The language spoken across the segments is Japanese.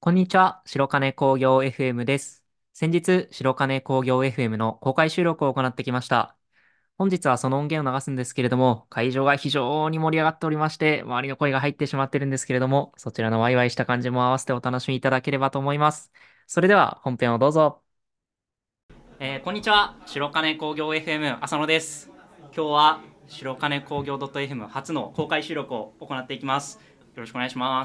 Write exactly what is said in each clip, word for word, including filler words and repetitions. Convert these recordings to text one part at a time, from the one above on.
こんにちは、白金工業 エフエム です。先日、白金工業 エフエム の公開収録を行ってきました。本日はその音源を流すんですけれども、会場が非常に盛り上がっておりまして、周りの声が入ってしまってるんですけれども、そちらのワイワイした感じも合わせてお楽しみいただければと思います。それでは本編をどうぞ。えーこんにちは、白金工業 エフエム 浅野です。今日は白金工業 .fm 初の公開収録を行っていきます。よろしくお願いします。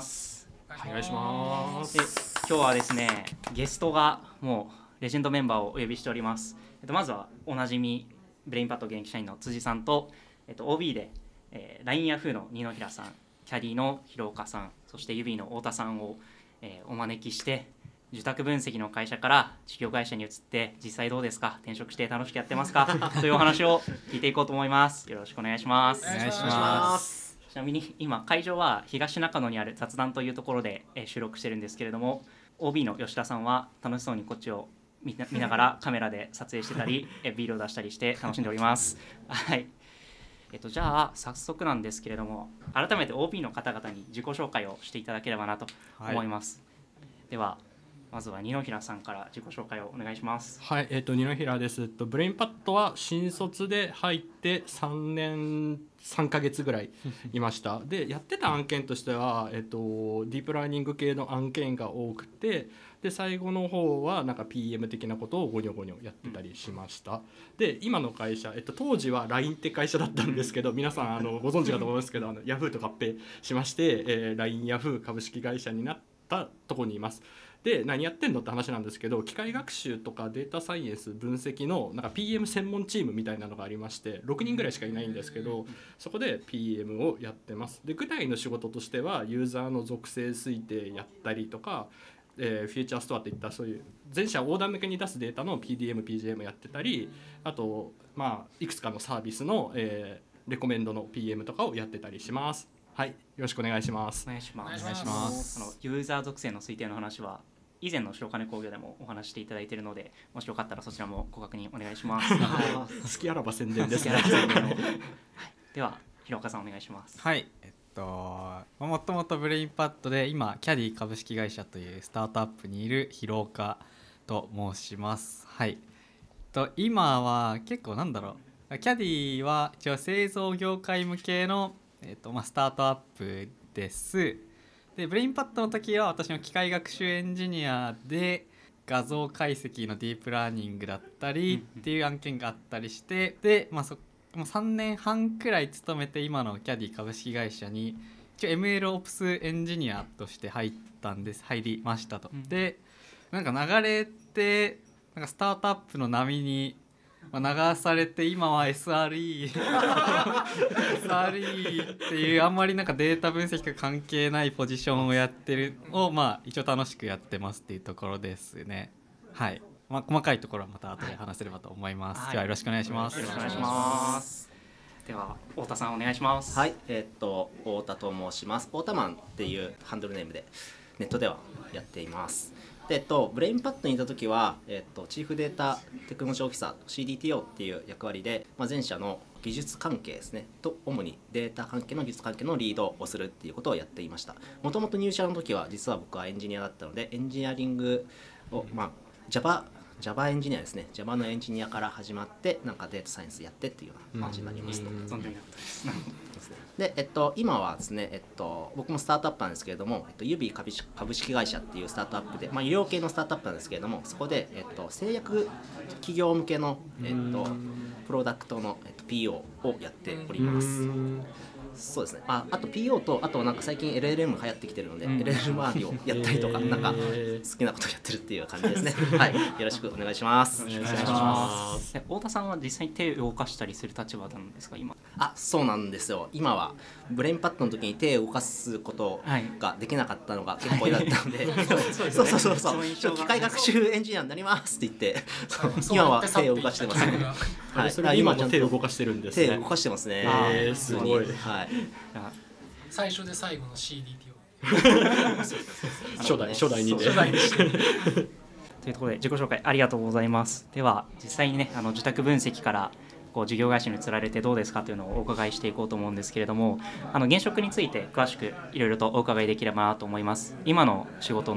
お願いしまで、 す。 今日はですね、ゲストがもうレジェンドメンバーをお呼びしております。えっと、まずはおなじみブレインパッド現役社員の辻さんと、えっと、オービー で、えー、ライン ヤフーの二野平さん、キャディの広岡さん、そしてユビーの太田さんを、えーお招きして、受託分析の会社から事業会社に移って実際どうですか、転職して楽しくやってますかというお話を聞いていこうと思います。よろしくお願いします。 お願いします。 ちなみに今会場は東中野にある雑談というところでえー収録してるんですけれども、 オービー の吉田さんは楽しそうにこっちを見な見ながらカメラで撮影してたりえービールを出したりして楽しんでおります。はい。えっと、じゃあ早速なんですけれども、改めて オービー の方々に自己紹介をしていただければなと思います。ではまずは二野平さんから自己紹介をお願いします。 はい、えっ、と二野平です。えっとブレインパッドは新卒で入ってさんねんさんかげつぐらいいました。で、やってた案件としては、えっ、とディープラーニング系の案件が多くて、で最後の方はなんか ピーエム 的なことをゴニョゴニョやってたりしました。で、今の会社、えっと当時は ライン って会社だったんですけど、皆さんあのご存知かと思いますけど、あの Yahoo と合併しまして、えー、ライン Yahoo 株式会社になったところにいます。で、何やってんのって話なんですけど、機械学習とかデータサイエンス分析のなんか ピーエム 専門チームみたいなのがありまして、ろくにんぐらいしかいないんですけど、そこで ピーエム をやってます。で、具体の仕事としてはユーザーの属性推定やったりとか、えー、フューチャーストアっていったそういう全社横断向けに出すデータの ピーディーエム、ピージェーエム やってたり、あと、まあ、いくつかのサービスの、えー、レコメンドの ピーエム とかをやってたりします。はい、よろしくお願いします。 お願いします。 お願いします。 あのユーザー属性の推定の話は以前の白金工業でもお話していただいているので、もしよかったらそちらもご確認お願いします。は好きあらば宣伝ですい、 ね。 では広岡さんお願いします。 はい、えっともともとブレインパッドで今キャディ株式会社というスタートアップにいる広岡と申します。はい、えっと今は結構なんだろう、キャディは一応製造業界向けの、えっとまあ、スタートアップです。でブレインパッドの時は私の機械学習エンジニアで画像解析のディープラーニングだったりっていう案件があったりして、で、まあ、そもうさんねんはんくらい勤めて今のキャディ株式会社に一応 エムエル オプスエンジニアとして入ったんです入りましたと。でなんか流れってなんかスタートアップの波にまあ流されて今は エスアールイー エスアールイー っていうあんまりなんかデータ分析が関係ないポジションをやってるをまあ一応楽しくやってますっていうところですね。はい、まあ、細かいところはまた後で話せればと思います。 はい、 ではよろしくお願いします。 よろしくお願いします。では太田さんお願いします。 はい、えーっと太田と申します。太田マンっていうハンドルネームでネットではやっています。で、えっと、ブレインパッドにいた時は、えっと、チーフデータテクノロジーオフィサー シーディーティーオー っていう役割で、まあ、全社の技術関係ですねと主にデータ関係の技術関係のリードをするっていうことをやっていました。もともと入社の時は実は僕はエンジニアだったので、エンジニアリングを、まあ、Java Java エンジニアですね。 Java のエンジニアから始まってなんかデータサイエンスやってっていうような感じになりますと。 存じ上げなかったです。 ですね。で、えっと、今はですね、えっと、僕もスタートアップなんですけれども、えっと、ユビー株式株式会社っていうスタートアップで、まあ、医療系のスタートアップなんですけれども、そこで、えっと、製薬企業向けの、えっと、プロダクトの、えっと、ピーオー をやっております。そうですね。あ、あと ピーオー と、あとなんか最近 エルエルエム 流行ってきてるので、 うんエルエルエム 周りをやったりとか、なんか好きなことをやってるっていう感じですね。はい、よろしくお願いします。 お願いします。太田さんは実際に手を動かしたりする立場なんですか今。 あ、そうなんですよ。今はブレインパッドの時に手を動かすことができなかったのが結構嫌だったので、そうそうそうそうそう、ちょっと機械学習エンジニアになりますって言って、今は手を動かしてます。 はい、それで今も手を動かしてるんですね。 手を動かしてますね。 えー、すごい。 はい。 最初で最後の シーディーティーオー初代初代にで。 初代にしてというところで自己紹介ありがとうございます。では実際にね、あの受託分析からこう事業会社に移られてどうですかというのをお伺いしていこうと思うんですけれども、あの現職について詳しくいろいろとお伺いできればなと思います。今の仕事の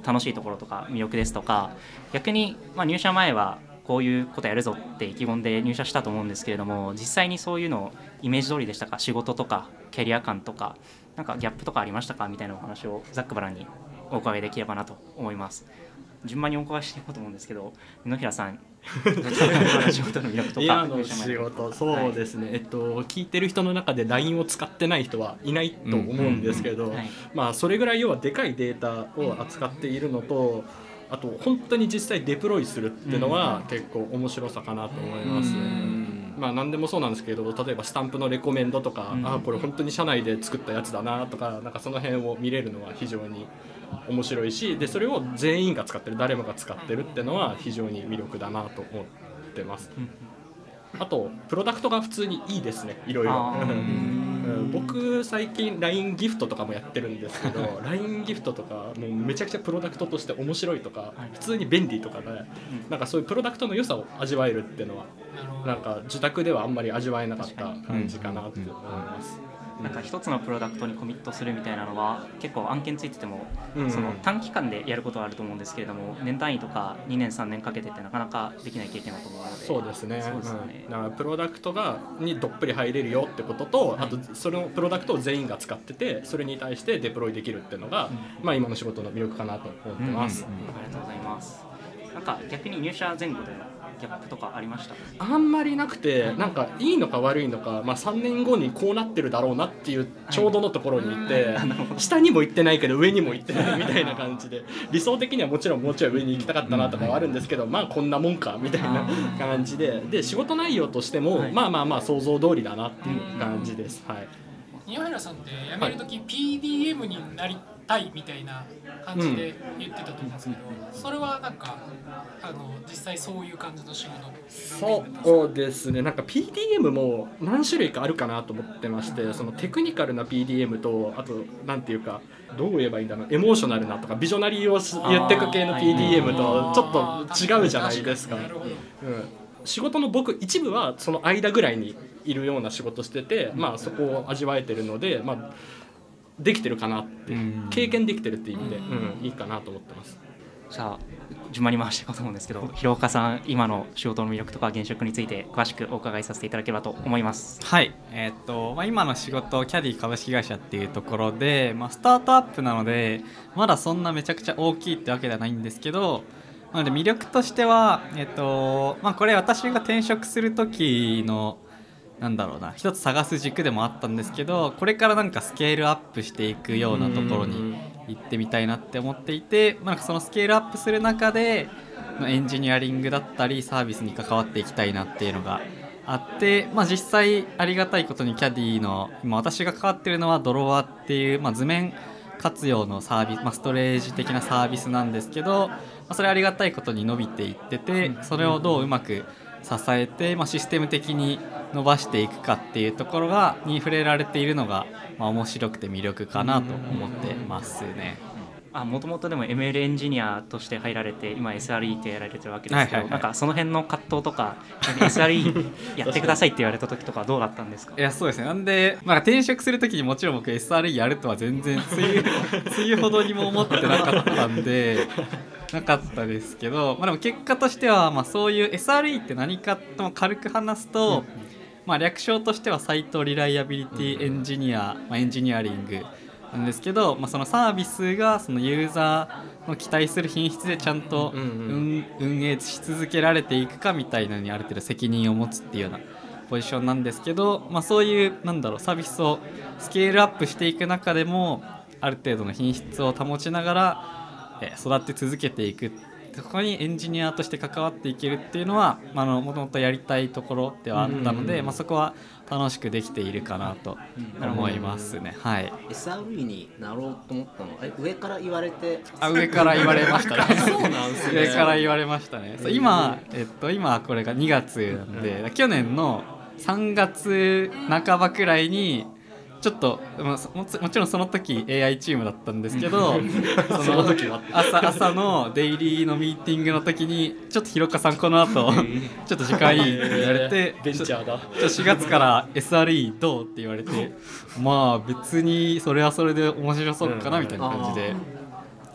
楽しいところとか魅力ですとか、逆にまあ入社前はこういうことやるぞって意気込んで入社したと思うんですけれども、実際にそういうのイメージ通りでしたか？仕事とかキャリア感とかなんかギャップとかありましたかみたいなお話をざっくばらんにお伺いできればなと思います。順番にお伺いしていこうと思うんですけど、野平さん仕事の魅力とか今の仕事、そうですね、はい、えっと聞いてる人の中で ライン を使ってない人はいないと思うんですけど、 うんうんうんはい、 まあそれぐらい要はでかいデータを扱っているのと、あと本当に実際デプロイするっていうのは結構面白さかなと思います、ね、まあ何でもそうなんですけど、例えばスタンプのレコメンドとか、うん、あこれ本当に社内で作ったやつだなとか、なんかその辺を見れるのは非常に面白いし、でそれを全員が使ってる、誰もが使ってるっていうのは非常に魅力だなと思ってます、うん、あとプロダクトが普通にいいですね、いろいろ僕最近 ライン ギフトとかもやってるんですけどライン ギフトとかもうめちゃくちゃプロダクトとして面白いとか普通に便利とかで、なんかそういうプロダクトの良さを味わえるっていうのはなんか自宅ではあんまり味わえなかった感じかなって思います。 なんか一つのプロダクトにコミットするみたいなのは結構案件ついててもその短期間でやることはあると思うんですけれども、年単位とかにねんさんねんかけてってなかなかできない経験だと思うので。 そうですね。 そうですね、 うん、だからプロダクトがにどっぷり入れるよってことと、はい、あとそのプロダクトを全員が使っててそれに対してデプロイできるっていうのが、うんまあ、今の仕事の魅力かなと思ってます、 うんうんうん、ありがとうございます。なんか逆に入社前後でのギャップとかありました？ あんまりなくて、なんかいいのか悪いのか、まあ、さんねんごにこうなってるだろうなっていうちょうどのところに行って、はい、下にも行ってないけど上にも行ってないみたいな感じで理想的にはもちろんもうちょい上に行きたかったなとかはあるんですけど、まあこんなもんかみたいな感じで、で仕事内容としても、はい、まあまあまあ想像通りだなっていう感じです。はい、 宮原さんって辞めるとき ピーディーエム になりたいみたいな感じで言ってたと思うんですけど、うん、それはなんかあの実際そういう感じの仕事？ そうですね、なんか ピーディーエム も何種類かあるかなと思ってまして、そのテクニカルな ピーディーエム と、あとなんていうかどう言えばいいんだろう、エモーショナルなとかビジョナリーを言ってく系の ピーディーエム とちょっと違うじゃないですか。うん、仕事の僕一部はその間ぐらいにいるような仕事してて、まあそこを味わえてるので、まあできてるかなって、経験できてるっていう意味で、うん、いいかなと思ってます。 じゃあ順番に回していこうと思うんですけど、広岡さん今の仕事の魅力とか現職について詳しくお伺いさせていただければと思います。 はい、えーっとまあ、今の仕事キャディ株式会社っていうところで、まあ、スタートアップなのでまだそんなめちゃくちゃ大きいってわけではないんですけど、なので魅力としては、えーっとまあ、これ私が転職する時のなんだろうな一つ探す軸でもあったんですけど、これからなんかスケールアップしていくようなところに行ってみたいなって思っていて、まあ、なんかそのスケールアップする中でエンジニアリングだったりサービスに関わっていきたいなっていうのがあって、まあ、実際ありがたいことにキャディの今私が関わっているのはドロワっていう、まあ、図面活用のサービス、まあ、ストレージ的なサービスなんですけど、まあ、それありがたいことに伸びていってて、それをどううまく支えて、まあ、システム的に伸ばしていくかっていうところがに触れられているのが、まあ、面白くて魅力かなと思ってますね。 もともとでも エムエル エンジニアとして入られて今 エスアールイー ってやられてるわけですけど、はいはいはい、なんかその辺の葛藤とか エスアールイー やってくださいって言われた時とかどうだったんですか？ いやそうですね、なんで、まあ、転職する時にもちろん僕 エスアールイー やるとは全然つゆつゆほどにも思ってなかったんでなかったですけど、まあ、でも結果としては、まあ、そういう エスアールイー って何かとも軽く話すと、まあ、略称としてはサイトリライアビリティエンジニア、まあ、エンジニアリングなんですけど、まあ、そのサービスがそのユーザーの期待する品質でちゃんと運営し続けられていくかみたいなのにある程度責任を持つっていうようなポジションなんですけど、まあ、そういうなんだろうサービスをスケールアップしていく中でもある程度の品質を保ちながら育って続けていく、そこにエンジニアとして関わっていけるっていうのはもともとやりたいところではあったので、まあ、そこは楽しくできているかなと思いますね。はい、 エスアールイー になろうと思ったのは上から言われてあ上から言われましたねそうなんですね。 上から言われましたね。そう今、えっと、今これがにがつなんで去年のさんがつなかばくらいにちょっと も, もちろんその時 エーアイ チームだったんですけどその朝, 朝のデイリーのミーティングの時にちょっと広岡さんこの後ちょっと時間いいって言われてベンチャーだちょしがつから エスアールイー どうって言われてまあ別にそれはそれで面白そうかなみたいな感じで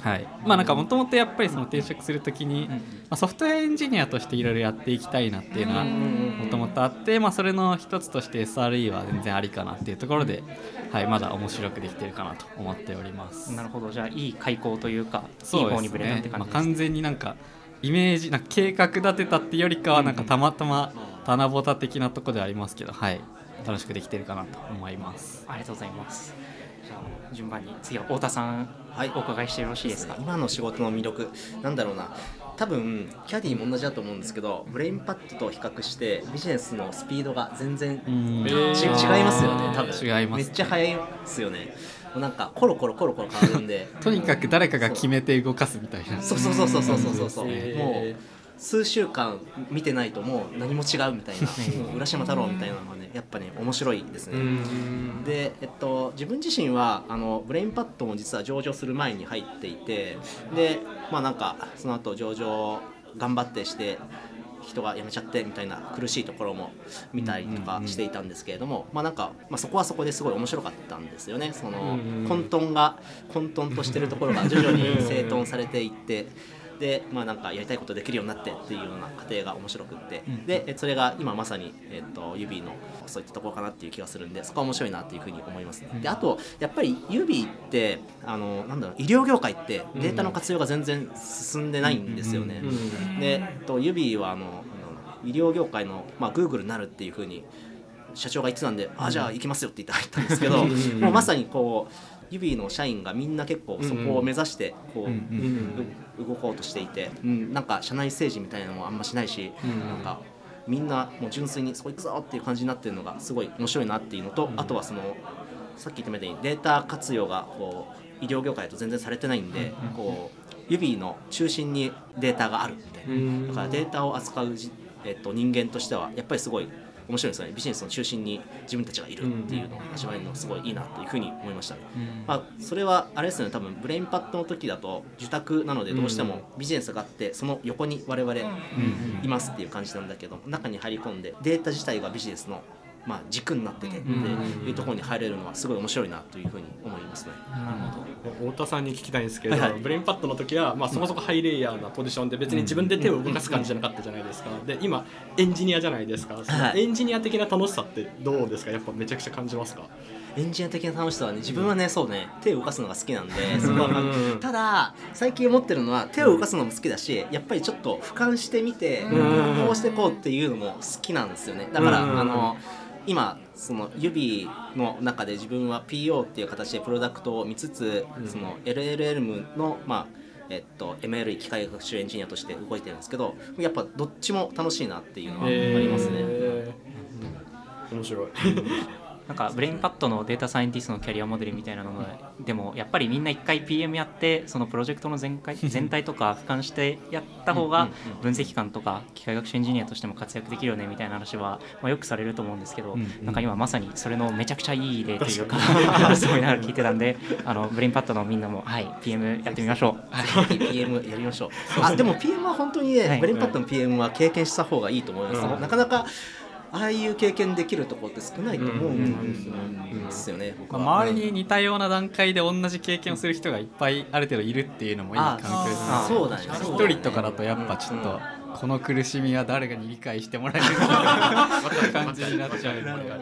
はい、まあなんかもともとやっぱりその転職するときに、まあ、ソフトウェアエンジニアとしていろいろやっていきたいなっていうのはもともとあって、まあ、それの一つとして エスアールイー は全然ありかなっていうところで、はい、まだ面白くできてるかなと思っております。 なるほど、じゃあいい開口というかいいそうですね、 方にぶれたって感じです、 まあ、完全になんかイメージなんか計画立てたってよりかはなんかたまたま棚ぼた的なところではありますけど、はい、楽しくできてるかなと思います。 ありがとうございます。じゃあ順番に次は太田さん、 はい、 お伺いしてよろしいですか。 今の仕事の魅力なんだろうな、多分キャディも同じだと思うんですけど、ブレインパッドと比較してビジネスのスピードが全然うんち違いますよね。多分違いますね、 めっちゃ速いですよね。もうなんかコロコロコロコロ変わるんでとにかく誰かが決めて動かすみたいな。 そうそうそうそうそうそうそうそう、 へーもう数週間見てないともう何も違うみたいなもう浦島太郎みたいなのがねやっぱね面白いですね。で、えっと、自分自身はあのブレインパッドも実は上場する前に入っていて、でまあなんかその後上場頑張ってして人が辞めちゃってみたいな苦しいところも見たりとかしていたんですけれども、まあなんか、まあ、そこはそこですごい面白かったんですよね。その混沌が混沌としてるところが徐々に整頓されていってで、まあ、なんかやりたいことできるようになってっていうような過程が面白くって、でそれが今まさに、えっと、指のそういったところかなっていう気がするんで、そこは面白いなっていうふうに思いますね。であとやっぱり指ってあのなんだろう、医療業界ってデータの活用が全然進んでないんですよね。で、えっと、指はあの医療業界の、まあ、Google になるっていうふうに社長が言ってたんで、あじゃあ行きますよって言って入ったんですけど、もうまさにこう指の社員がみんな結構そこを目指してこう動こうとしていて、うん、なんか社内政治みたいなのもあんましないし、なんかみんなもう純粋にそこ行くぞっていう感じになってるのがすごい面白いなっていうのと、あとはそのさっき言ったみたいにデータ活用がこう医療業界だと全然されてないんで、こう指の中心にデータがあるみたいな、だからデータを扱うじ、えっと、人間としてはやっぱりすごい面白いですよね。ビジネスの中心に自分たちがいるっていうのを味わえるのがすごいいいなというふうに思いましたね。まあ、それはあれですよね、多分ブレインパッドの時だと受託なのでどうしてもビジネスがあってその横に我々いますっていう感じなんだけど、中に入り込んでデータ自体がビジネスのまあ軸になっててっていうところに入れるのはすごい面白いなというふうに思いますね。 太田さんに聞きたいんですけど、 はいはい、 ブレインパッドの時は、まあ、そもそもハイレイヤーなポジションで別に自分で手を動かす感じじゃなかったじゃないですか。で今エンジニアじゃないですか。そのエンジニア的な楽しさってどうですか。やっぱめちゃくちゃ感じますか。 エンジニア的な楽しさはね、自分はね、そうね、手を動かすのが好きなんで、そこはただ最近思ってるのは手を動かすのも好きだし、やっぱりちょっと俯瞰してみてこうしてこうっていうのも好きなんですよね。だからあの今その指の中で自分は ピーオー っていう形でプロダクトを見つつ、その エルエルエム のまあえっと エムエルイー 機械学習エンジニアとして動いてるんですけど、やっぱどっちも楽しいなっていうのはありますね。 面白い。 なんかブレインパッドのデータサイエンティストのキャリアモデルみたいなのでもやっぱりみんな一回 ピーエム やってそのプロジェクトの全体全体とか俯瞰してやった方が分析官とか機械学習エンジニアとしても活躍できるよねみたいな話はまあよくされると思うんですけど、なんか今まさにそれのめちゃくちゃいい例というかそういうのを聞いてたんで、あのブレインパッドのみんなもはい ピーエム やってみましょう。 はい、ピーエム やりましょう。あでも ピーエム は本当にね、はい、ブレインパッドの ピーエム は経験した方がいいと思います。うん、なかなかああいう経験できるところって少ないと思うんですよね。 まあ、周りに似たような段階で同じ経験をする人がいっぱいある程度いるっていうのもいい環境ですね。 そうだね。 一人とかだとやっぱちょっとこの苦しみは誰かに理解してもらえるかな感じになっちゃうので。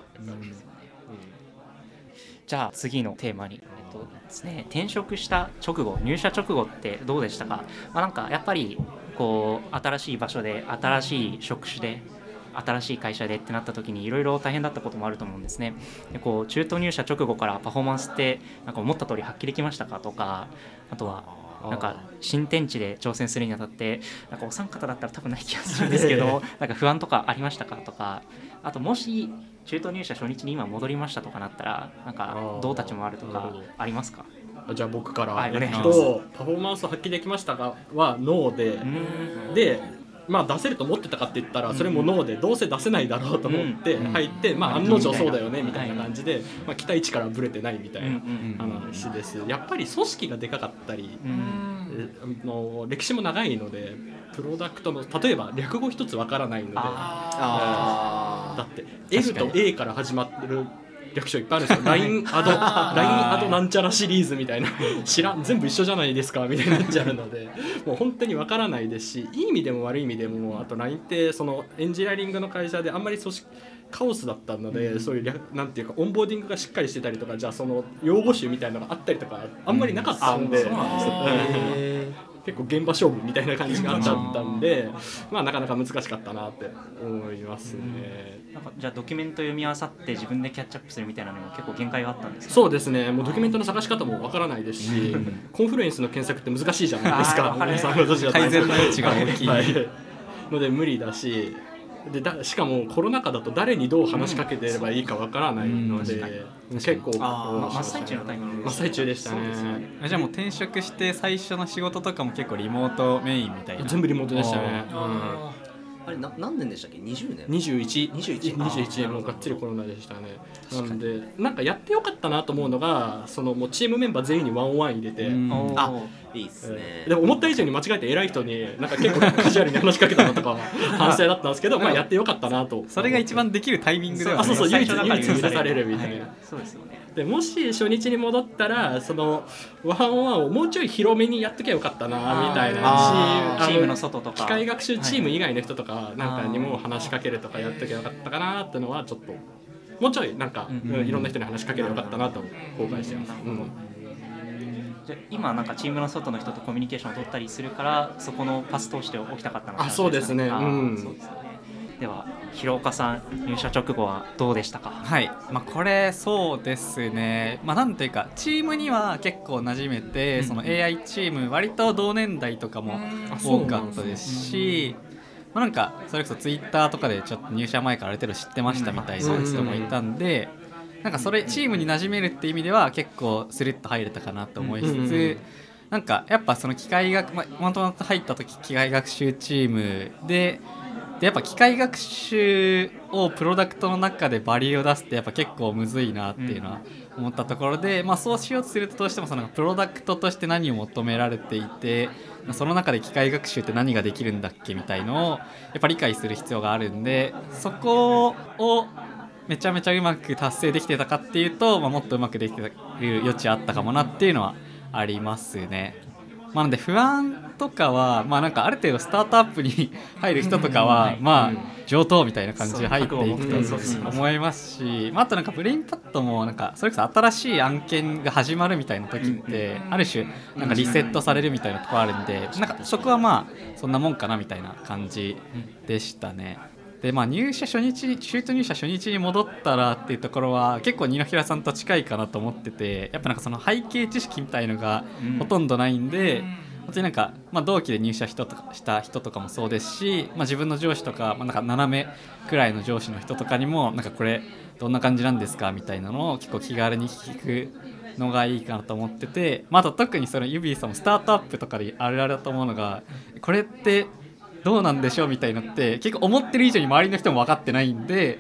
じゃあ次のテーマに、えっとですね、転職した直後、入社直後ってどうでしたか。まあ、なんかやっぱりこう新しい場所で新しい職種で新しい会社でってなった時にいろいろ大変だったこともあると思うんですね。でこう中途入社直後からパフォーマンスってなんか思った通り発揮できましたかとか、あとはなんか新天地で挑戦するにあたってなんかお三方だったら多分ない気がするんですけどなんか不安とかありましたかとか、あともし中途入社初日に今戻りましたとかなったらなんかどう立ち回るとかありますか。 じゃあ僕から、 はい、 えっと、パフォーマンス発揮できましたかはノーで、でまあ、出せると思ってたかって言ったらそれもノーで、どうせ出せないだろうと思って入って、まあ、案の定そうだよねみたいな感じで、まあ、期待値からブレてないみたいな話です。やっぱり組織がでかかったり、の歴史も長いのでプロダクトの例えば略語一つわからないので、だって L と A から始まってる略称いっぱいあるんですよ。ライン アド ライン アドなんちゃらシリーズみたいな知らん全部一緒じゃないですかみたいになっちゃうのでもう本当にわからないですし、いい意味でも悪い意味でも、あと ライン ってそのエンジニアリングの会社であんまり組織カオスだったので、うん、そういうなんていうかオンボーディングがしっかりしてたりとか、じゃあその用語集みたいなのがあったりとかあんまりなかったんで、うん、結構現場勝負みたいな感じがあっちゃったんで、まあなかなか難しかったなって思いますね。 なんかじゃあドキュメント読み合わさって自分でキャッチアップするみたいなのも結構限界があったんですか？ そうですね。もうドキュメントの探し方もわからないですし、コンフルエンスの検索って難しいじゃないですか。 改善の余地が大きい、 はい、ので無理だし。でだしかもコロナ禍だと誰にどう話しかけてればいいかわからないので、うん、結構真っ最中のタイミング真っ最中でしたね。 じゃあもう転職して最初の仕事とかも結構リモートメインみたいな。 全部リモートでしたね。 あれな何年でしたっけ？にじゅうねん？ にじゅういち、 にじゅういち、 にじゅういちもうがっつりコロナでしたね。なんでなんかやってよかったなと思うのが、そのもうチームメンバー全員にワンオンワン入れて、 あいいっすね。 でも思った以上に間違えて偉い人になんか結構カジュアルに話しかけたのとか反省だったんですけど、まあやってよかったなと。 それが一番できるタイミングではね。 あそうそう、唯一唯一許されるみたいな。 そうですよね。 でもし初日に戻ったらそのワンオンワンをもうちょい広めにやっときゃよかったなみたいなし、 チームの外とか機械学習チーム以外の人とかなんかにも話しかけるとかやっときゃよかったかなってのはちょっともうちょいなんか、うんうん、いろんな人に話しかければよかったなと後悔してます。うん、 じゃあ今なんかチームの外の人とコミュニケーションを取ったりするからそこのパス通しておきたかったのかな。 あそうですね。うん、 そうですね。では広岡さん入社直後はどうでしたか？ はい、まあ、これそうですね、まあ、なんていうかチームには結構馴染めて、うん、その エーアイ チーム割と同年代とかも多かったですし、まあ、なんかそれこそツイッターとかでちょっと入社前からある程度知ってましたみたいな人もいたんで、なんかそれチームに馴染めるって意味では結構スルッと入れたかなと思いつつ、なんかやっぱその機械学まあもともと入った時機械学習チームででやっぱ機械学習をプロダクトの中でバリューを出すってやっぱ結構むずいなっていうのは思ったところで、まあ、そうしようとするとどうしてもそのプロダクトとして何を求められていて、その中で機械学習って何ができるんだっけみたいのをやっぱ理解する必要があるんで、そこをめちゃめちゃうまく達成できてたかっていうと、まあ、もっとうまくできてる余地あったかもなっていうのはありますね。まあ、なので不安とかは、まあ、なんかある程度スタートアップに入る人とかはまあ上等みたいな感じで入っていくと思いますし、まあ、あとなんかブレインパッドもなんかそれこそ新しい案件が始まるみたいな時ってある種なんかリセットされるみたいなところあるんで、なんかそこはまあそんなもんかなみたいな感じでしたね。でまあ、入社初日にシュート入社初日に戻ったらっていうところは結構二ノ平さんと近いかなと思ってて、やっぱなんかその背景知識みたいのがほとんどないんで、本当になんか、まあ、同期で入社人とかした人とかもそうですし、まあ、自分の上司とか、まあ、なんか斜めくらいの上司の人とかにもなんかこれどんな感じなんですかみたいなのを結構気軽に聞くのがいいかなと思ってて、まあ、あと特にそのユビーさんもスタートアップとかであるあるだと思うのが、これってどうなんでしょうみたいなのって結構思ってる以上に周りの人も分かってないんで、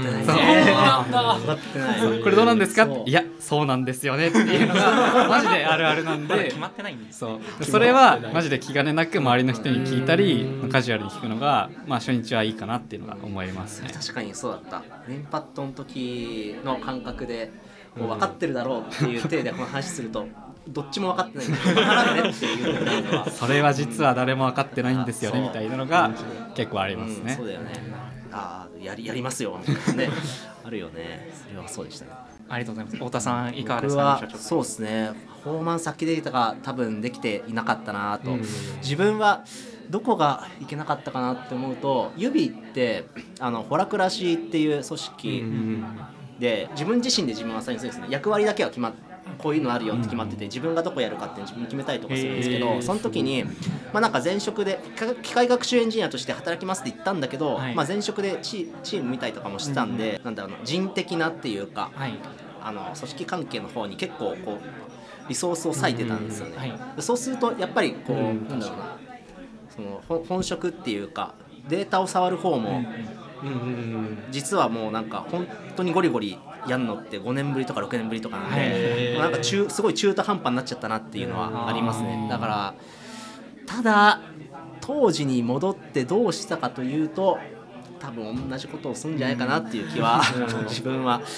これどうなんですかって、いやそうなんですよねっていうのがマジであるあるなんで決まってないんです。 そうそれはマジで気兼ねなく周りの人に聞いたりカジュアルに聞くのが、まあ、初日はいいかなっていうのが思いますね。 確かにそうだった。メインパッドの時の感覚でこう分かってるだろうっていう体でこの話するとどっちも分かってないんだ分からんねっていうのはそれは実は誰も分かってないんですよねみたいなのが結構ありますね。 うん、そうだよね。ああ やりやりますよみたいなねあるよね。それはそうでしたね。 ありがとうございます。太田さんいかがですか？ 僕はそうですね、パフォーマンス発揮データが多分できていなかったなと、うん、自分はどこがいけなかったかなって思うと、ユビってあのホラクラシーっていう組織で、自分自身で自分はアサインするんですね。役割だけは決まってこういうのあるよって決まってて、自分がどこやるかって自分決めたりとかするんですけど、その時に、まあ、なんか前職で機械学習エンジニアとして働きますって言ったんだけど、はい、まあ、前職でチームみたいとかもしてたんで、うん、なんだろうな、人的なっていうか、はい、あの組織関係の方に結構こうリソースを割いてたんですよね、うん、はい、そうするとやっぱりこう、うん、なんだろうな、その本職っていうかデータを触る方も、うん、実はもうなんか本当にゴリゴリやるのってごねんぶりとかろくねんぶりとかなんで、なんか中すごい中途半端になっちゃったなっていうのはありますね。だからただ当時に戻ってどうしたかというと、多分同じことをするんじゃないかなっていう気は自分は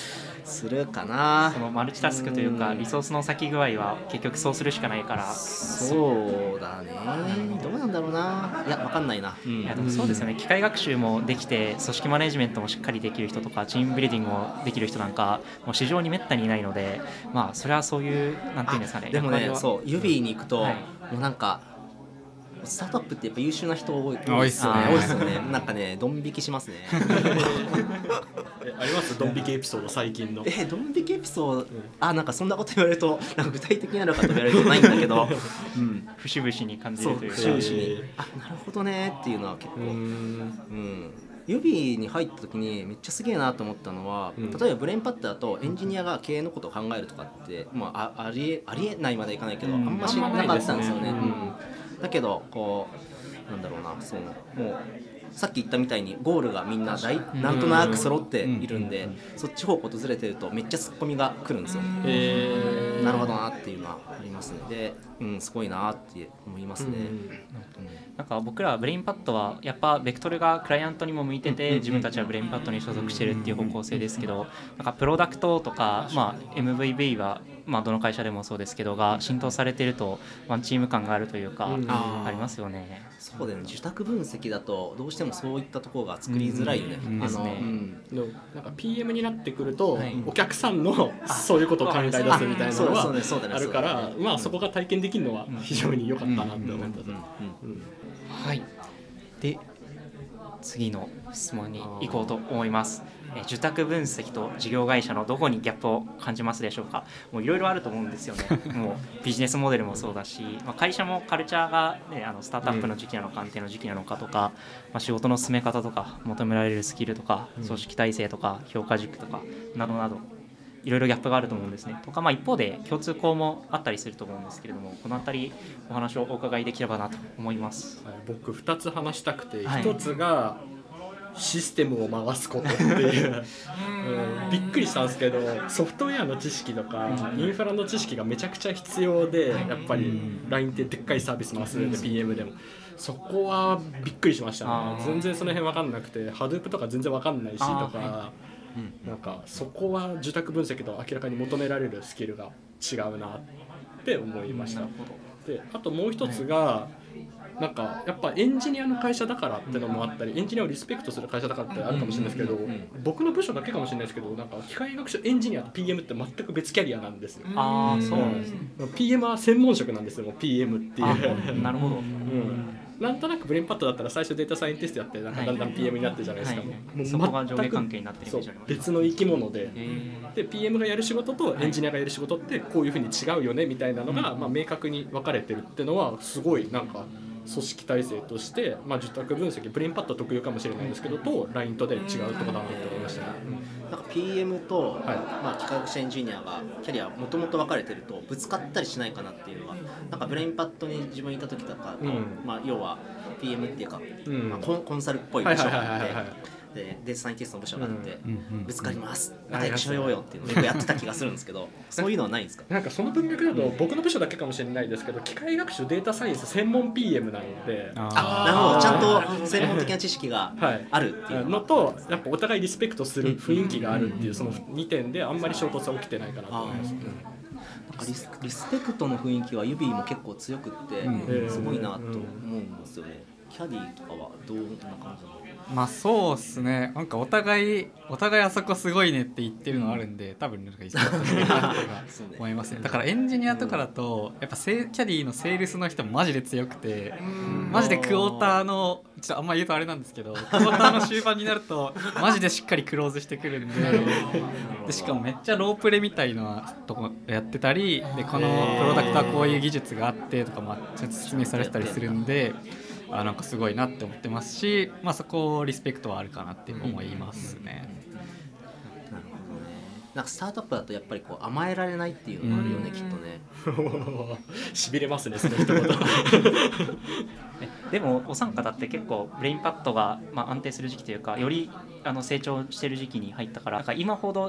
するかな。 そのマルチタスクというかうんリソースの割き具合は結局そうするしかないから。 そうだね。どうなんだろうな。いや、わかんないな。うんいやでもそうですよね、機械学習もできて組織マネジメントもしっかりできる人とかチームビルディングもできる人なんかもう市場にめったにいないので、まあそれはそういうなんていうんですかね、 でもね、 役割はそう、指に行くと、 はいもうなんかスタートアップってやっぱ優秀な人多い多いっすよね多いっすよね。なんかね、ドン引きしますね。 えありますドン引きエピソード最近の。 えドン引きエピソード、あ、なんかそんなこと言われるとなんか具体的になるかと言われるとないんだけど、うん、 節々に感じそうるというか。 終始に、あ、なるほどねっていうのは結構、 うーんうん、指に入った時にめっちゃすげえなと思ったのは、 うん例えばブレインパッドだとエンジニアが経営のことを考えるとかって、まあ、あありえありえないまでいかないけど、 うんあんましなかったんですよね。 あんまないですねうん、だけどこうなんだろうな、そのもうさっき言ったみたいにゴールがみんな大なんとなく揃っているんで、そっち方向とずれてるとめっちゃツッコミが来るんですよね。 えーなるほどなっていうのはありますね。で、うん、すごいなって思いますね。 なんか僕らブレインパッドはやっぱベクトルがクライアントにも向いてて自分たちはブレインパッドに所属してるっていう方向性ですけど、なんかプロダクトとか、まあ、エムブイビー はまあどの会社でもそうですけどが浸透されてるとワンチーム感があるというかうんありますよね。 そうだよね、受託分析だとどうしてもそういったところが作りづらいよね。 うんあの、 ですねうんのなんか ピーエム になってくると、 はいお客さんのそういうことを考え出すみたいなのそうだそうはだそうだねあるから、 そうだねまあそこが体験できるのは非常に良かったなって思った。 うんうんうんはい、で次の質問に行こうと思います。え受託分析と事業会社のどこにギャップを感じますでしょうか。もういろいろあると思うんですよね。もうビジネスモデルもそうだし、まあ、会社もカルチャーが、ね、あのスタートアップの時期なのか安定の時期なのかとか、まあ、仕事の進め方とか求められるスキルとか組織体制とか評価軸とかなどなどいろいろギャップがあると思うんですね。とか、まあ、一方で共通項もあったりすると思うんですけれども、このあたりお話をお伺いできればなと思います。 はい、僕ふたつ話したくて、 はいひとつがシステムを回すことっていう、うん、びっくりしたんですけどソフトウェアの知識とかインフラの知識がめちゃくちゃ必要で、やっぱり ライン ってでっかいサービス回すんで ピーエム でもそこはびっくりしましたね。 あー全然その辺分かんなくて Hadoop とか全然分かんないしとあーか、 はなんかそこは受託分析と明らかに求められるスキルが違うなって思いました。 なるほど。 であともう一つが、なんかやっぱエンジニアの会社だからってのもあったり、エンジニアをリスペクトする会社だからってあるかもしれないですけど、僕の部署だけかもしれないですけど、なんか機械学習エンジニアと ピーエム って全く別キャリアなんですよ。 ああ、そうなんですね。 うん ピーエム は専門職なんですよ、もう ピーエム っていう。 あなるほど。 うんなんとなくブレインパッドだったら最初データサイエンティストやってなんかだんだん ピーエム になってるじゃないですか、 はいはいもうそこが上下全く関係になってるイメージありますそう別の生き物で、 えで ピーエム がやる仕事とエンジニアがやる仕事ってこういうふうに違うよねみたいなのが、まあ、明確に分かれてるっていうのはすごいなんか組織体制として、まあ、受託分析ブレインパッド特有かもしれないですけどと ライン とで違うところだなと思いましたね。 なんか ピーエム と、 はいまあ、機械学習エンジニアがキャリアもともと分かれてるとぶつかったりしないかなっていうのがなんかブレインパッドに自分いた時とか、 うんまあ、要は ピーエム っていうか、 うんまあ、コンコンサルっぽい部署があってはいはいはいはいはいでデータサイエンティストの部署があって、 うんうんうんぶつかりますん仲良くしようよっていうのをよくやってた気がするんですけどそういうのはないんですか？ なんかその文脈だと僕の部署だけかもしれないですけど機械学習データサイエンス専門 ピーエム なのであ、なるほど、ちゃんと専門的な知識がはいあるっていうのとやっぱお互いリスペクトする雰囲気があるっていうそのにてんであんまり衝突は起きてないかなと思います。 なんかリスリスペクトの雰囲気はユビーも結構強くって、 うんすごいなと思うんですよね。キャディとかはどんな感じなの？ まあそうっすね、なんかお互いお互いあそこすごいねって言ってるのあるんで、多分なんか一緒だったなってそうね思いますね。だからエンジニアとかだとやっぱセキャディのセールスの人マジで強くて、マジでクォーターのちょっとあんま言うとあれなんですけどクォーターの終盤になるとマジでしっかりクローズしてくるんででしかもめっちゃロープレみたいなとこやってたりで、このプロダクトはこういう技術があってとかもちゃんと説明されてたりするんで、あなんかすごいなって思ってますし、まあ、そこをリスペクトはあるかなって思いますね。 なるほどね。なんかスタートアップだとやっぱりこう甘えられないっていうのがあるよね、きっとね。 しびれますねその一言。 えでもお三方って結構ブレインパッドが、まあ、安定する時期というかよりあの成長してる時期に入ったからなんか今ほどし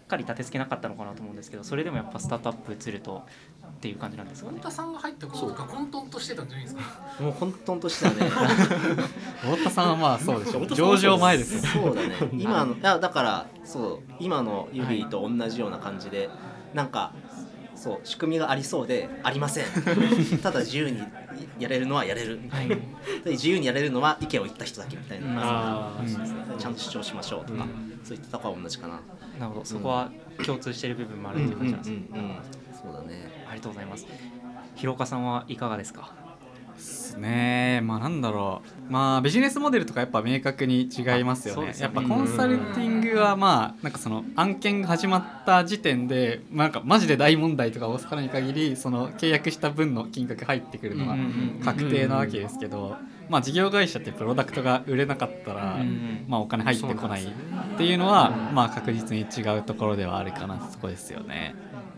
かり立て付けなかったのかなと思うんですけど、それでもやっぱスタートアップ移るとっていう感じなんですかね。 太田さんが入ったこととか混沌としてたんじゃないですか。 もう混沌としたね太田さんはまあそうでしょう、 太田さんは上場前ですよ。 そうだね今のいやだからそう今の指と同じような感じで、なんかそう仕組みがありそうでありませんただ自由にやれるのはやれるみたいな、で自由にやれるのは意見を言った人だけみたいな、 あーそうですねちゃんと主張しましょうとか、 うんそういったところは同じかな。 なるほど、そこは共通している部分もあるという感じなんですね。 うんうんうんうんそうだね。 ありがとうございます。広岡さんはいかがですか？ ですね。まあなんだろう、まあビジネスモデルとかやっぱ明確に違いますよね。 あそうですよねやっぱコンサルティングはまあなんかその案件が始まった時点で、まあ、なんかマジで大問題とか起こさない限りその契約した分の金額入ってくるのはうんうんうん確定なわけですけど、まあ事業会社ってプロダクトが売れなかったら、 うんうんまあお金入ってこないっていうのはまあ確実に違うところではあるかな、そこですよね。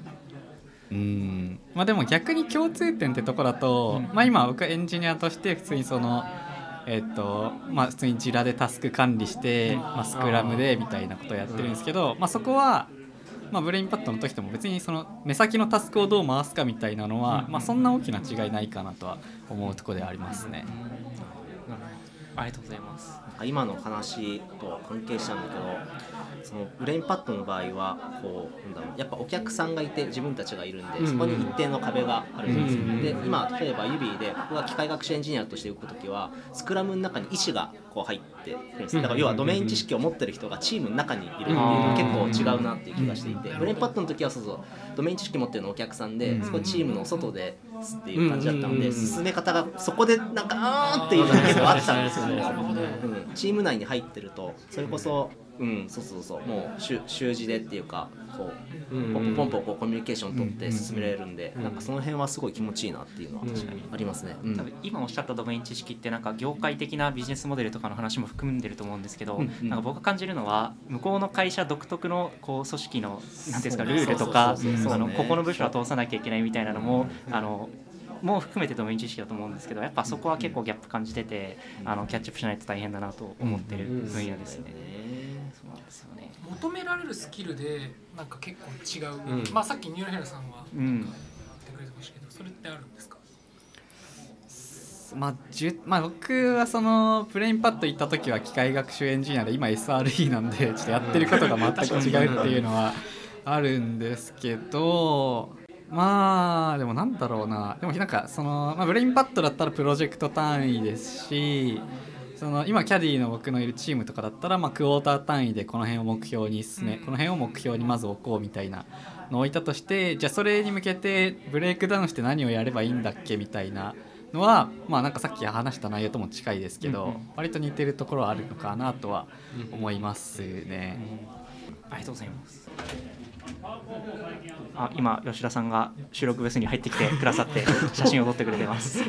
うんまあ、でも逆に共通点ってとこだと、まあ、今僕はエンジニアとして普通にそのえっとまあ普通にジラでタスク管理して、まあ、スクラムでみたいなことをやってるんですけど、まあ、そこは、まあ、ブレインパッドの時とも別にその目先のタスクをどう回すかみたいなのは、まあ、そんな大きな違いないかなとは思うところではありますね。 ありがとうございます。 なんか今の話と関係したんだけど、そのブレインパッドの場合はこうなんだろう、やっぱお客さんがいて自分たちがいるんで、そこに一定の壁があるじゃないですか。で今例えば指で僕が機械学習エンジニアとして動くときはスクラムの中に意思がこう入ってるんです。だから要はドメイン知識を持ってる人がチームの中にいるっていうのは結構違うなっていう気がしていて、ブレインパッドの時はそうそうドメイン知識持ってるのお客さんで、そこチームの外ですっていう感じだったので、進め方がそこでなんかあーっていうのが結構あったんですよね。うん、チーム内に入ってるとそれこそ、うん、そうそうそうもう習習字でっていうかこうポンポンポンこうコミュニケーション取って進められるんで、なんかその辺はすごい気持ちいいなっていうのは確かにありますね。うん多分今おっしゃったドメイン知識ってなんか業界的なビジネスモデルとかの話も含んでると思うんですけど、 うんうんなんか僕が感じるのは向こうの会社独特のこう組織のなんていうんですかそうルールとかそうそうそうそうあのねここの部署は通さなきゃいけないみたいなのもあのもう含めてドメイン知識だと思うんですけど、やっぱそこは結構ギャップ感じてて、あのキャッチアップしないと大変だなと思ってる分野ですね。そうなんですよね。 求められるスキルでなんか結構違う、 うんまあさっきニューヘラさんはうん言ってくれてましたけど、それってあるんですか？ まあじゅまあ、僕はそのプレインパッド行った時は機械学習エンジニアで今 エスアールイー なんでちょっとやってることが全く違うっていうのはあるんですけど、まあでもなんだろうな、でもなんかその、まあ、ブレインパッドだったらプロジェクト単位ですし、その今キャディの僕のいるチームとかだったらまあクォーター単位でこの辺を目標に進め、この辺を目標にまず置こうみたいなのを置いたとして、じゃあそれに向けてブレイクダウンして何をやればいいんだっけみたいなのは、まあなんかさっき話した内容とも近いですけど、割と似てるところはあるのかなとは思いますね。 ありがとうございます。あ、今吉田さんが収録ブースに入ってきてくださって写真を撮ってくれてます。はい。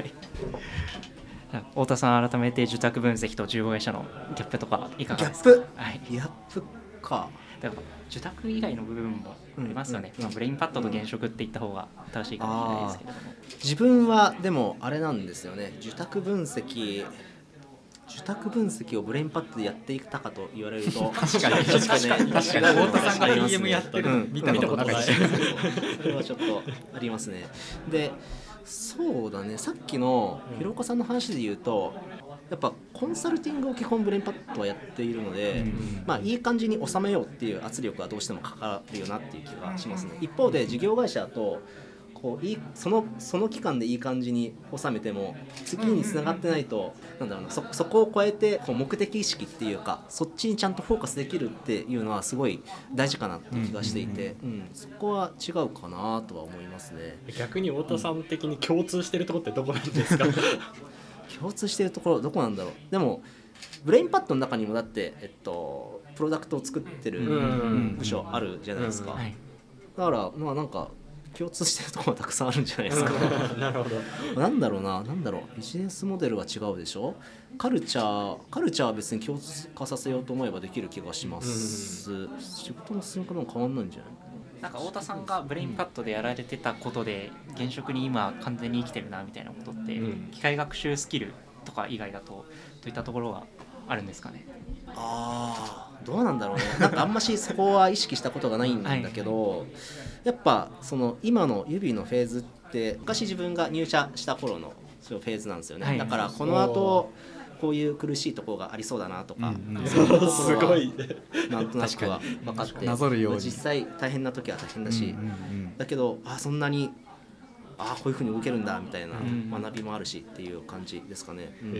太田さん改めて受託分析と従業会社のギャップとかいかがですか？ ギャップはい。 ギャップか。 だから受託以外の部分もありますよね。 うんまあ、ブレインパッドと現職って言った方が正しいかもしれないですけれども。 自分はでもあれなんですよね、受託分析受託分析をブレインパッドでやっていたかと言われると確かに確かに確かに太田さんが ピーエム やってるの見たことないし、 それはちょっとありますね。でそうだね、さっきの広岡さんの話で言うとやっぱコンサルティングを基本ブレインパッドはやっているので、まあいい感じに収めようっていう圧力はどうしてもかかるよなっていう気がしますね。一方で事業会社だとこういいそのその期間でいい感じに収めても次に繋がってないと、なんだろうな、そそこを超えてこう目的意識っていうかそっちにちゃんとフォーカスできるっていうのはすごい大事かなっていう気がしていて、うんそこは違うかなとは思いますね。 逆に太田さん的に共通してるところってどこなんですか？ 共通してるところどこなんだろう。でもブレインパッドの中にもだって、えっと、プロダクトを作ってる部署あるじゃないですか。 はい。 だからまあなんか共通してるところはたくさんあるんじゃないですか。 なるほど。 なんだろうな、なんだろう、ビジネスモデルは違うでしょ。カルチャー、カルチャーは別に共通化させようと思えばできる気がします。仕事の進み方も変わんないんじゃない？ なんか太田さんがブレインパッドでやられてたことで現職に今完全に生きてるなみたいなことって、 うん機械学習スキルとか以外だとどういったところがあるんですかね。 ああどうなんだろうね。なんかあんましそこは意識したことがないんだけど、はい、やっぱその今の指のフェーズって昔自分が入社した頃のそういうフェーズなんですよね、はい、だからこの後こういう苦しいところがありそうだなとか、うんうん、そういうところはすごいなんとなくは分かってなぞるように実際大変な時は大変だし、うんうんうん、だけどあそんなにあこういう風に動けるんだみたいな学びもあるしっていう感じですかね、うん、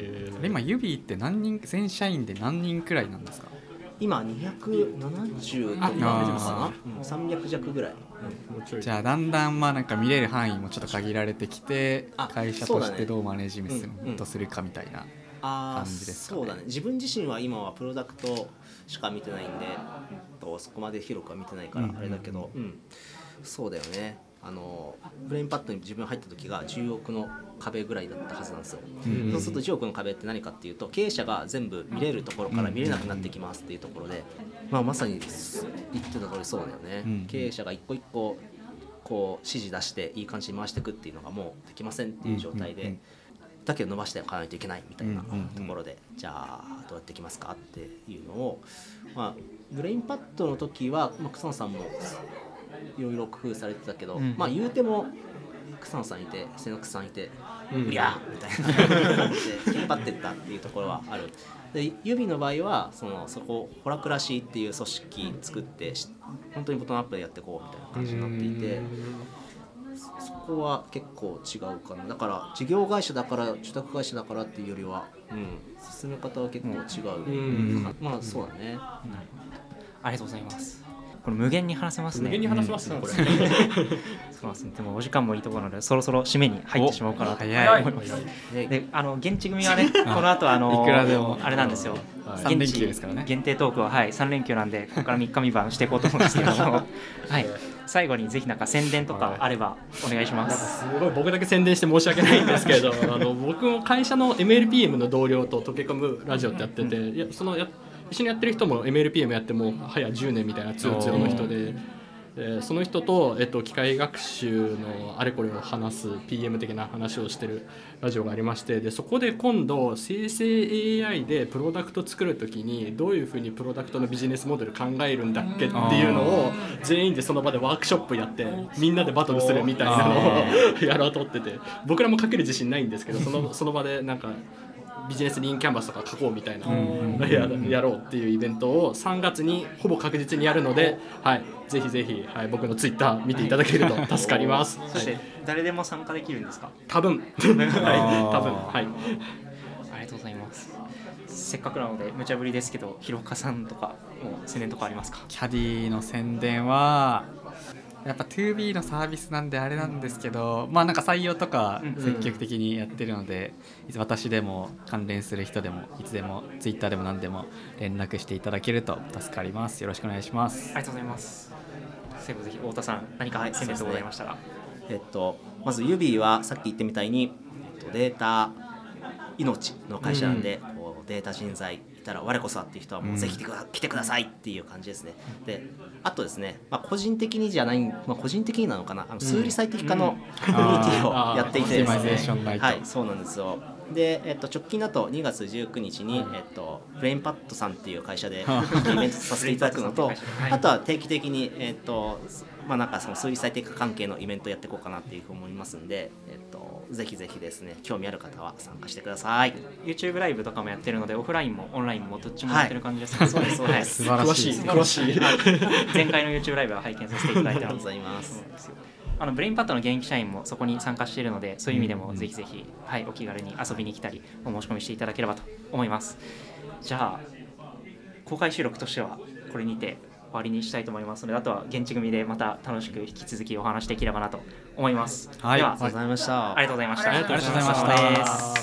今指って何人全社員で何人くらいなんですか？ 今にひゃくななじゅうとかかな、さんびゃく弱ぐらい、 うん、じゃあだんだんまあなんか見れる範囲もちょっと限られてきて会社としてどうマネジメントするかみたいな感じですかね。 そうだね。自分自身は今はプロダクトしか見てないんでそこまで広くは見てないからあれだけど、うんうんうん、そうだよね。あのブレインパッドに自分入った時がじゅうおくの壁ぐらいだったはずなんですよ、うん、そうするとじゅうおくの壁って何かっていうと経営者が全部見れるところから見れなくなってきますっていうところで、まあ、まさに言ってた通りそうだよね、うん、経営者が一個一個こう指示出していい感じに回していくっていうのがもうできませんっていう状態で、うんうんうん、だけど伸ばしていかないといけないみたいなところで、じゃあどうやっていきますかっていうのを、まあ、ブレインパッドの時は、まあ、草野さんもいろいろ工夫されてたけど、うん、まあ言うても草野さんいて瀬野さんいて、うん、うりゃーみたいな感じで引っ張ってったっていうところはある。で指の場合はそのそこホラクラシーっていう組織作って本当にボトムアップでやっていこうみたいな感じになっていて、そこは結構違うかな。だから事業会社だから受託会社だからっていうよりは、うん、進め方は結構違う、うんうん、まあそうだね、うん、 ありがとうございます。これ無限に話せますね。 無限に話せますね、うん、これ。そうですね。でもお時間もいいところなので、そろそろ締めに入ってしまおうかなと思います。で、あの現地組はね、この後あのいくらでもあれなんですよ。 さん連休ですからね。 限定トークははいさん連休なんで、ここからみっかみばんしていこうと思うんですけども、はい。最後にぜひなんか宣伝とかあればお願いします。 すごい僕だけ宣伝して申し訳ないんですけど、あの僕も会社の エムエルピーエム の同僚と溶け込むラジオってやってて、いやそのや一緒にやってる人も エムエルピーエム やってもう早じゅうねんみたいなツーツーの人で、でその人と、えっと、機械学習のあれこれを話す ピーエム 的な話をしてるラジオがありまして、でそこで今度生成 エーアイ でプロダクト作るときにどういうふうにプロダクトのビジネスモデル考えるんだっけっていうのを全員でその場でワークショップやってみんなでバトルするみたいなのをやろうとってて、僕らも書ける自信ないんですけど、その、その場でなんかビジネスリーンキャンバスとか書こうみたいなや, やろうっていうイベントをさんがつにほぼ確実にやるので、はい、ぜひぜひ、はい、僕のツイッター見ていただけると助かります。 そして誰でも参加できるんですか？ 多分はい多分はい。 ありがとうございます。せっかくなので無茶ぶりですけど、ひろかさんとかも宣伝とかありますか？ キャディの宣伝はやっぱ ツービー のサービスなんであれなんですけど、まあなんか採用とか積極的にやってるので、いつ私でも関連する人でもいつでもツイッターでも何でも連絡していただけると助かります。よろしくお願いします。 ありがとうございます。最後ぜひ太田さん何か宣伝でございましたら、はい、 えっとまず指はさっき言ってみたいに、えっと、データ命の会社なんで、うん、こうデータ人材いたら我こそはっていう人はもうぜひ来てくださいっていう感じですね。であとですね、まあ、個人的にじゃない、まあ、個人的になのかな、あの数理最適化のコミュニティをやっていてですね、はい、そうなんですよ。で、えっと、直近だとにがつじゅうくにちに、えっと、ブレインパッドさんっていう会社でイベントさせていただくのとあとは定期的に、えっとまあ、なんかその数理最適化関係のイベントをやっていこうかなっていうふうに思いますんで、えっと、ぜひぜひですね興味ある方は参加してください。 YouTube ライブとかもやってるのでオフラインもオンラインもどっちもやってる感じですか？ はい、そうですそうです、 素晴らしい詳しい前回の YouTube ライブは拝見させていただいてありがとうございます。 あのブレインパッドの現役社員もそこに参加しているので、そういう意味でもぜひぜひ、はい、お気軽に遊びに来たりお申し込みしていただければと思います。じゃあ公開収録としてはこれにて終わりにしたいと思いますので、あとは現地組でまた楽しく引き続きお話できればなと思います。 はい、 ではありがとうございました。 ありがとうございました。 ありがとうございました。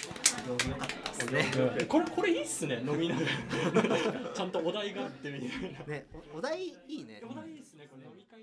これこれいいっすね、飲みながらちゃんとお題があってみたいな、 ね、お題いいね。 お題いいっすね、これ飲み会